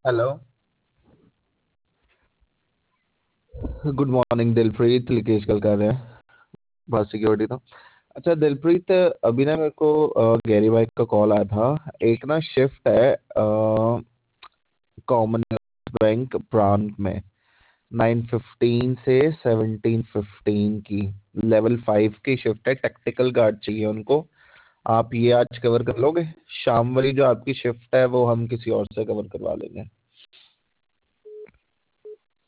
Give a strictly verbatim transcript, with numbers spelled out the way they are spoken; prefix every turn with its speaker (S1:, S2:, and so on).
S1: Hello. Good morning Dilpreet, लिकेश कल कर रहे हैं भारत सिक्योरिटी तो। अच्छा दिलप्रीत, अभी ना मेरे को अ, गैरी भाई का कॉल आया था। एक ना शिफ्ट है कॉमनवेल्थ बैंक प्रांत में, नाइन फिफ्टीन से सेवनटीन फिफ्टीन की लेवल फाइव की शिफ्ट है। टेक्टिकल गार्ड चाहिए उनको। आप ये आज कवर कर लोगे? शाम वाली जो आपकी शिफ्ट है वो हम किसी और से कवर करवा लेंगे।